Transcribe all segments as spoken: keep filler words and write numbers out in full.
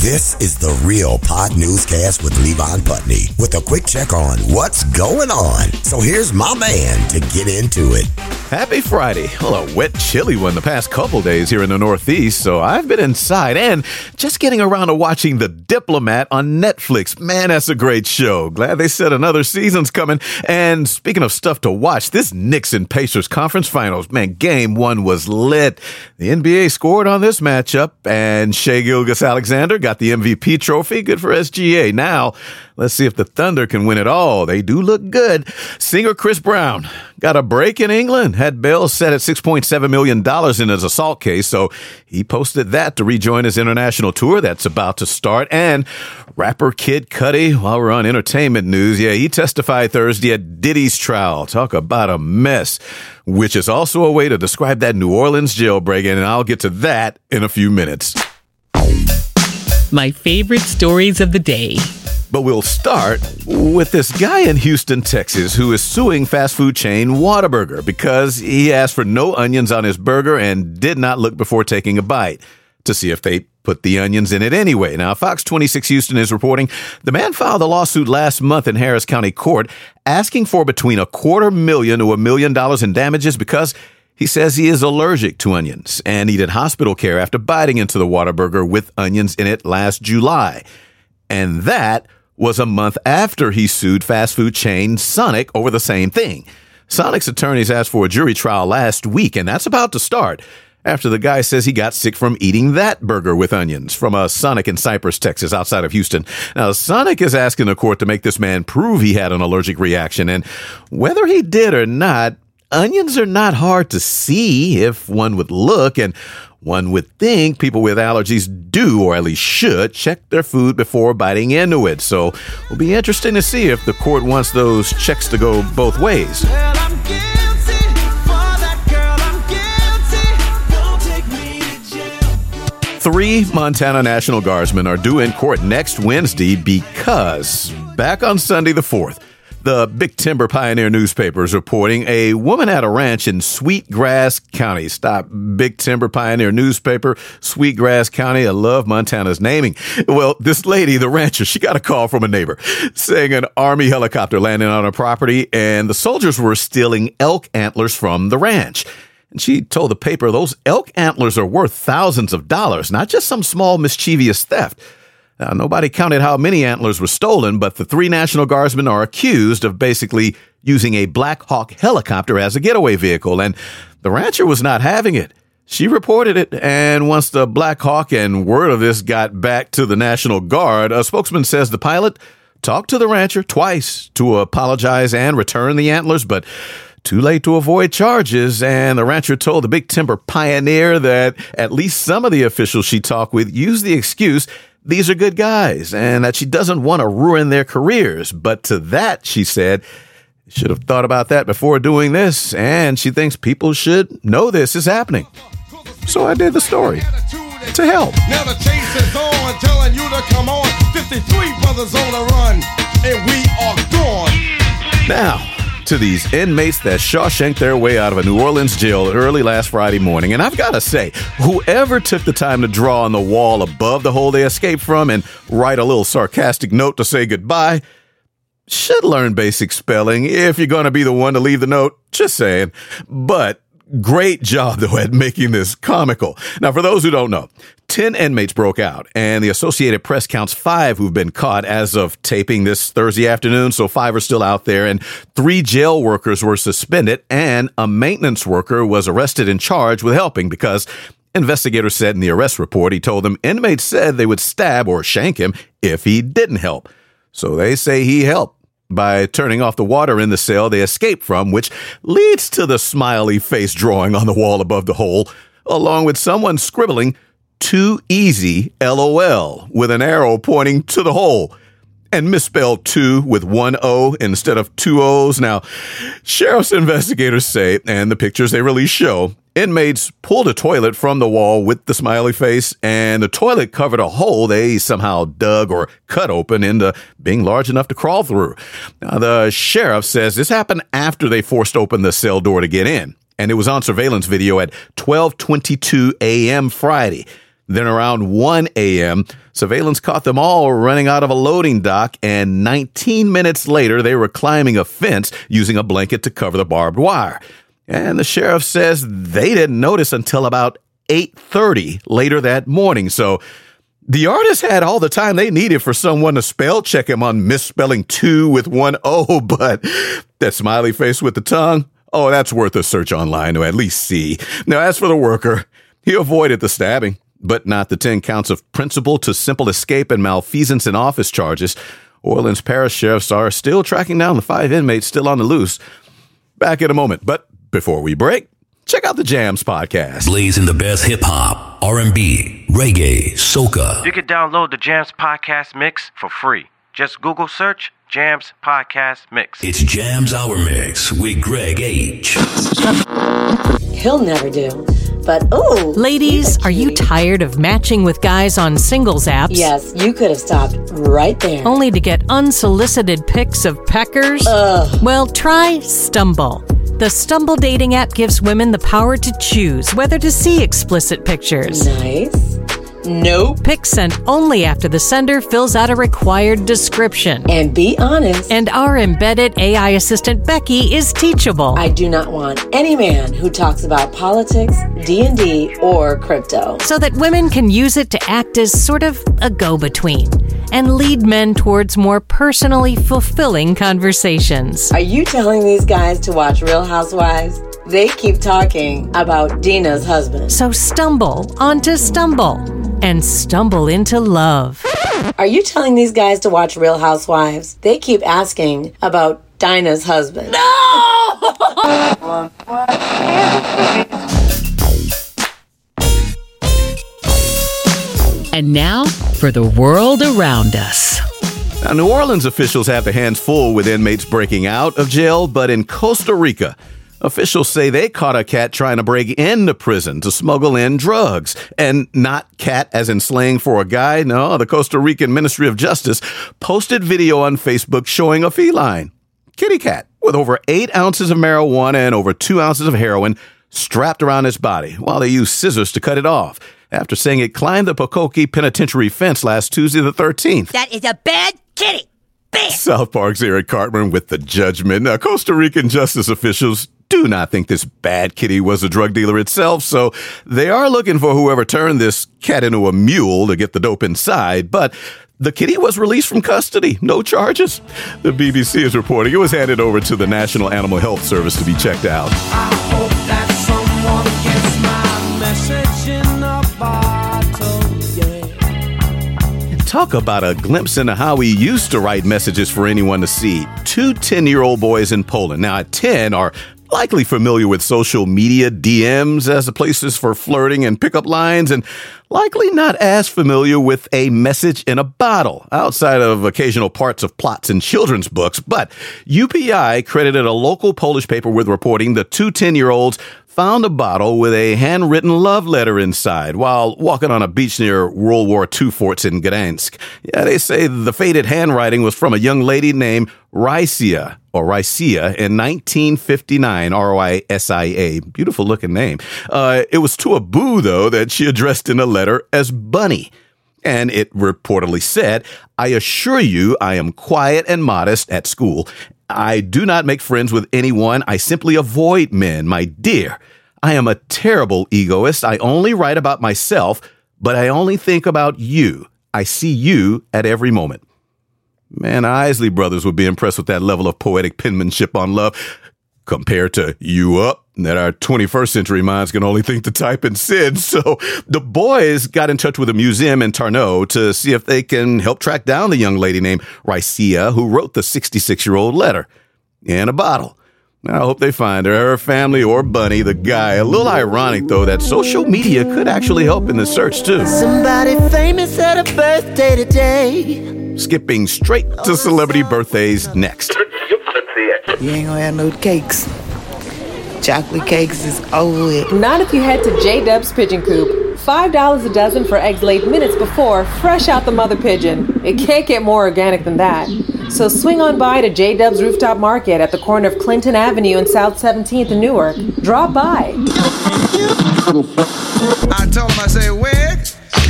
This is the Real Pod Newscast with Levon Putney with a quick check on what's going on. So here's my man to get into it. Happy Friday. Well, a wet, chilly one the past couple days here in the Northeast, so I've been inside and just getting around to watching The Diplomat on Netflix. Man, that's a great show. Glad they said another season's coming. And speaking of stuff to watch, this Knicks and Pacers conference finals, man, game one was lit. The N B A scored on this matchup, and Shai Gilgeous-Alexander got the M V P trophy. Good for S G A. Now, let's see if the Thunder can win it all. They do look good. Singer Chris Brown got a break in England. Had bail set at six point seven million dollars in his assault case, so he posted that to rejoin his international tour that's about to start. And rapper Kid Cudi, while we're on entertainment news, yeah, he testified Thursday at Diddy's trial. Talk about a mess, which is also a way to describe that New Orleans jailbreak, and I'll get to that in a few minutes. My favorite stories of the day. But we'll start with this guy in Houston, Texas, who is suing fast food chain Whataburger because he asked for no onions on his burger and did not look before taking a bite to see if they put the onions in it anyway. Now, Fox twenty-six Houston is reporting the man filed a lawsuit last month in Harris County Court asking for between a quarter million to a million dollars in damages because he says he is allergic to onions and needed hospital care after biting into the Whataburger with onions in it last July. And that was a month after he sued fast food chain Sonic over the same thing. Sonic's attorneys asked for a jury trial last week, and that's about to start after the guy says he got sick from eating that burger with onions from a Sonic in Cypress, Texas, outside of Houston. Now, Sonic is asking the court to make this man prove he had an allergic reaction, and whether he did or not, onions are not hard to see if one would look, and one would think people with allergies do, or at least should, check their food before biting into it. So it'll be interesting to see if the court wants those checks to go both ways. Well, I'm guilty for that girl, I'm guilty. Don't take me to jail. Three Montana National Guardsmen are due in court next Wednesday because back on Sunday the fourth, the Big Timber Pioneer newspaper is reporting a woman at a ranch in Sweetgrass County. Stop, Big Timber Pioneer newspaper, Sweetgrass County. I love Montana's naming. Well, this lady, the rancher, she got a call from a neighbor saying an Army helicopter landed on her property and the soldiers were stealing elk antlers from the ranch. And she told the paper those elk antlers are worth thousands of dollars, not just some small mischievous theft. Now, nobody counted how many antlers were stolen, but the three National Guardsmen are accused of basically using a Black Hawk helicopter as a getaway vehicle, and the rancher was not having it. She reported it, and once the Black Hawk and word of this got back to the National Guard, a spokesman says the pilot talked to the rancher twice to apologize and return the antlers, but too late to avoid charges, and the rancher told the Big Timber Pioneer that at least some of the officials she talked with used the excuse these are good guys, and that she doesn't want to ruin their careers. But to that, she said, should have thought about that before doing this, and she thinks people should know this is happening. So I did the story to help. Now the chase is on, telling you to come on. fifty-three brothers on the run, and we are gone. Now, to these inmates that Shawshanked their way out of a New Orleans jail early last Friday morning. And I've got to say, whoever took the time to draw on the wall above the hole they escaped from and write a little sarcastic note to say goodbye should learn basic spelling if you're going to be the one to leave the note. Just saying. But great job, though, at making this comical. Now, for those who don't know, ten inmates broke out, and the Associated Press counts five who've been caught as of taping this Thursday afternoon, so five are still out there, and three jail workers were suspended, and a maintenance worker was arrested and charged with helping because investigators said in the arrest report he told them inmates said they would stab or shank him if he didn't help. So they say he helped by turning off the water in the cell they escaped from, which leads to the smiley face drawing on the wall above the hole, along with someone scribbling too easy, LOL, with an arrow pointing to the hole, and misspelled two with one O instead of two O's. Now, sheriff's investigators say, and the pictures they release show, inmates pulled a toilet from the wall with the smiley face, and the toilet covered a hole they somehow dug or cut open into being large enough to crawl through. Now, the sheriff says this happened after they forced open the cell door to get in, and it was on surveillance video at twelve twenty-two a.m. Friday. Then around one a.m., surveillance caught them all running out of a loading dock, and nineteen minutes later, they were climbing a fence using a blanket to cover the barbed wire. And the sheriff says they didn't notice until about eight thirty later that morning. So the artist had all the time they needed for someone to spell check him on misspelling two with one O, but that smiley face with the tongue, oh, that's worth a search online to at least see. Now, as for the worker, he avoided the stabbing, but not the ten counts of principal to simple escape and malfeasance in office charges. Orleans Parish sheriffs are still tracking down the five inmates still on the loose. Back in a moment, but before we break, check out the Jams podcast. Blazing the best hip-hop, R and B, reggae, soca. You can download the Jams Podcast Mix for free. Just Google search Jams Podcast Mix. It's Jams Hour Mix with Greg H. He'll never do. But, ooh. Ladies, are you tired of matching with guys on singles apps? Yes, you could have stopped right there. Only to get unsolicited pics of peckers? Ugh. Well, try Stumble. The Stumble dating app gives women the power to choose whether to see explicit pictures. Nice. Nope. Pics sent only after the sender fills out a required description. And be honest. And our embedded A I assistant Becky is teachable. I do not want any man who talks about politics, D and D, or crypto. So that women can use it to act as sort of a go-between and lead men towards more personally fulfilling conversations. Are you telling these guys to watch Real Housewives? They keep talking about Dina's husband. So stumble onto Stumble and stumble into love. Are you telling these guys to watch Real Housewives? They keep asking about Dinah's husband. No! And now for the world around us. Now, New Orleans officials have their hands full with inmates breaking out of jail, but in Costa Rica, officials say they caught a cat trying to break into prison to smuggle in drugs. And not cat as in slang for a guy. No, the Costa Rican Ministry of Justice posted video on Facebook showing a feline, kitty cat, with over eight ounces of marijuana and over two ounces of heroin strapped around its body while they used scissors to cut it off after saying it climbed the Pocoque Penitentiary fence last Tuesday the thirteenth. That is a bad kitty. Bam! South Park's Eric Cartman with the judgment. Now, Costa Rican justice officials do not think this bad kitty was a drug dealer itself, so they are looking for whoever turned this cat into a mule to get the dope inside, but the kitty was released from custody. No charges. The B B C is reporting it was handed over to the National Animal Health Service to be checked out. I hope that someone gets my message in a bottle, yeah. Talk about a glimpse into how we used to write messages for anyone to see. Two ten-year-old boys in Poland. Now, at ten, are likely familiar with social media D Ms as the places for flirting and pickup lines, and likely not as familiar with a message in a bottle, outside of occasional parts of plots in children's books. But U P I credited a local Polish paper with reporting the two ten-year-olds found a bottle with a handwritten love letter inside while walking on a beach near World War Two forts in Gdansk. Yeah, they say the faded handwriting was from a young lady named Rysia, or Rysia, in nineteen fifty-nine, R O I S I A. Beautiful looking name. Uh, it was to a boo, though, that she addressed in a letter as Bunny. And it reportedly said, "I assure you I am quiet and modest at school. I do not make friends with anyone. I simply avoid men, my dear. I am a terrible egoist. I only write about myself, but I only think about you. I see you at every moment." Man, Isley Brothers would be impressed with that level of poetic penmanship on love, compared to you up, that our twenty-first century minds can only think to type and send. So the boys got in touch with a museum in Tarnow to see if they can help track down the young lady named Rysia who wrote the sixty-six-year-old letter in a bottle. I hope they find her, her family, or Bunny, the guy. A little ironic, though, that social media could actually help in the search, too. Somebody famous had a birthday today. Skipping straight to celebrity birthdays next. You ain't gonna have no cakes. Chocolate cakes is over it. Not if you head to J-Dub's Pigeon Coop. five dollars a dozen for eggs laid minutes before, fresh out the mother pigeon. It can't get more organic than that. So swing on by to J-Dub's Rooftop Market at the corner of Clinton Avenue and South seventeenth in Newark. Drop by. I told him, I say, Wig,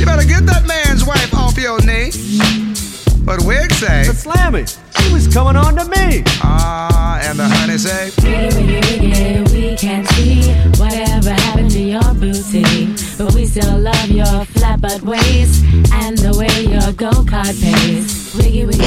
Slammy. She was coming on to me. Ah, and the honey say, we can't see whatever happened to your booty, but we still love your flat butt waist and the way your go-kart pays. Wiggy, wiggy.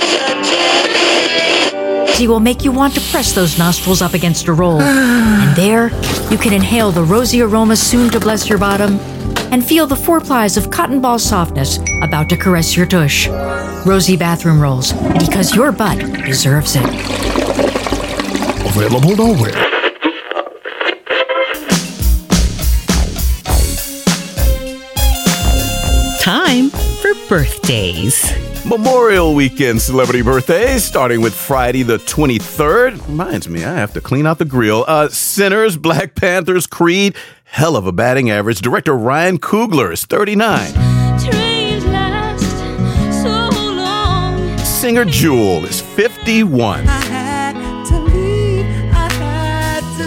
She will make you want to press those nostrils up against a roll. And there, you can inhale the rosy aroma soon to bless your bottom and feel the four plies of cotton ball softness about to caress your tush. Rosy bathroom rolls, because your butt deserves it. Available nowhere. Time for birthdays. Memorial Weekend celebrity birthdays, starting with Friday the twenty-third. Reminds me, I have to clean out the grill. Uh, Sinners, Black Panthers, Creed, hell of a batting average. Director Ryan Coogler is thirty-nine. Trains last so long. Singer Jewel is fifty-one. I had to leave, I had to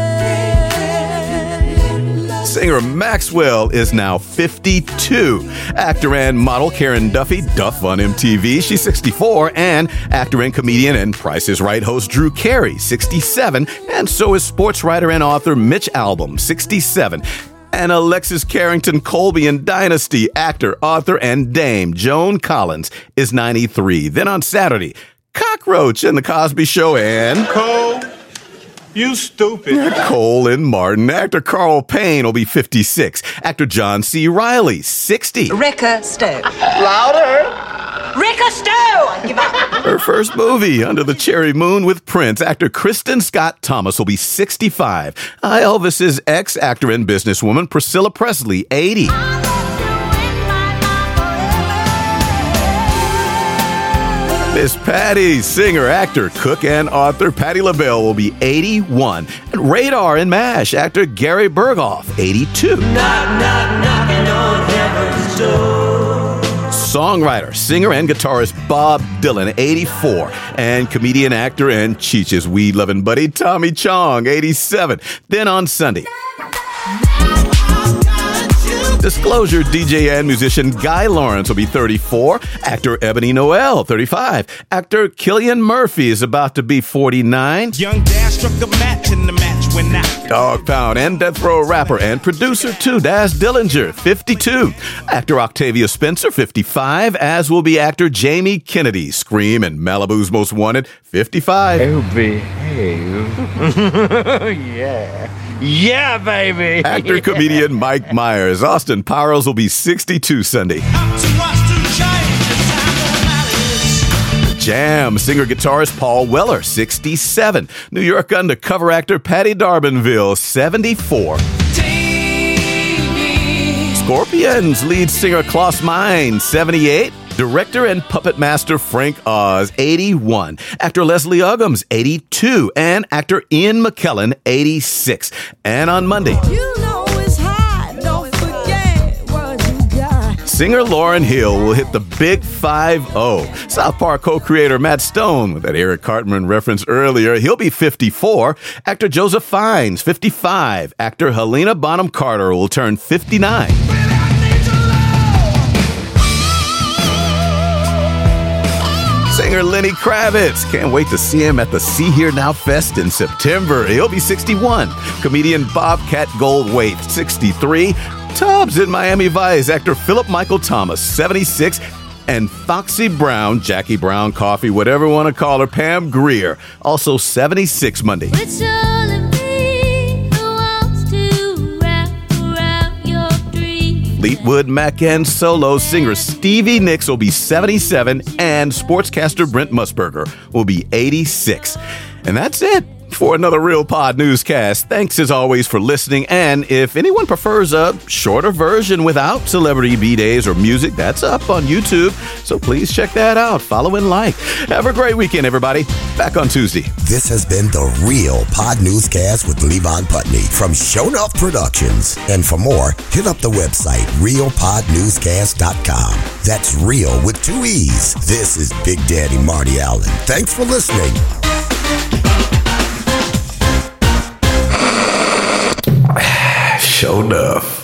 leave. Singer Maxwell is now fifty-two. Actor and model Karen Duffy, Duff on M T V, she's sixty-four. And actor and comedian and Price is Right host Drew Carey, sixty-seven. And so is sports writer and author Mitch Albom, sixty-seven. And Alexis Carrington Colby in Dynasty, actor, author, and dame Joan Collins is ninety-three. Then on Saturday, Cockroach and The Cosby Show and... Cole, you stupid. Cole and Martin. Actor Carl Payne will be fifty-six. Actor John C. Reilly, sixty. Ricker Stowe. Louder. Ricker Stowe! Give up. Her first movie, Under the Cherry Moon with Prince. Actor Kristen Scott Thomas will be sixty-five. Uh, Elvis's ex-actor and businesswoman Priscilla Presley, eighty. Miss Patty, singer, actor, cook, and author Patti LaBelle will be eighty-one. And Radar and MASH actor Gary Berghoff, eighty-two. Knock, knock, knocking on heaven's door. Songwriter, singer, and guitarist Bob Dylan, eighty-four. And comedian, actor, and Cheech's weed-loving buddy Tommy Chong, eighty-seven. Then on Sunday, Disclosure D J and musician Guy Lawrence will be thirty-four. Actor Ebony Noel, thirty-five. Actor Cillian Murphy is about to be forty-nine. Young Dash struck the match and the match went out. Dog Pound and Death Row rapper and producer too, Daz Dillinger, fifty-two. Actor Octavia Spencer, fifty-five, as will be actor Jamie Kennedy, Scream and Malibu's Most Wanted, fifty-five. Oh, behave. Yeah. Yeah, baby. Actor, comedian Mike Myers, Austin Powers will be sixty-two Sunday. Jam, singer guitarist Paul Weller, sixty-seven. New York undercover actor Patty D'Arbanville, seventy-four. Scorpions lead singer Klaus Meine, seventy-eight. Director and puppet master Frank Oz, eighty-one. Actor Leslie Uggams, eighty-two. And actor Ian McKellen, eighty-six. And on Monday, You know it's hot, don't forget what you got. singer Lauryn Hill will hit the big five oh. South Park co-creator Matt Stone, with that Eric Cartman reference earlier, he'll be fifty-four. Actor Joseph Fiennes, fifty-five. Actor Helena Bonham Carter will turn fifty-nine. Singer Lenny Kravitz. Can't wait to see him at the See Here Now Fest in September. He'll be sixty-one. Comedian Bobcat Goldthwait, sixty-three. Tubbs in Miami Vice. Actor Philip Michael Thomas, seventy-six. And Foxy Brown, Jackie Brown Coffee, whatever you want to call her, Pam Grier, also seventy-six Monday. Fleetwood Mac and solo singer Stevie Nicks will be seventy-seven, and sportscaster Brent Musburger will be eighty-six. And that's it for another Real Pod newscast. Thanks as always for listening, and if anyone prefers a shorter version without celebrity B-days or music, that's up on YouTube, so please check that out. Follow and like. Have a great weekend, everybody. Back on Tuesday. This has been the Real Pod Newscast with Levon Putney from Shonuff Productions. And for more, hit up the website real pod newscast dot com. That's real with two E's. This is Big Daddy Marty Allen. Thanks for listening. Shonuff.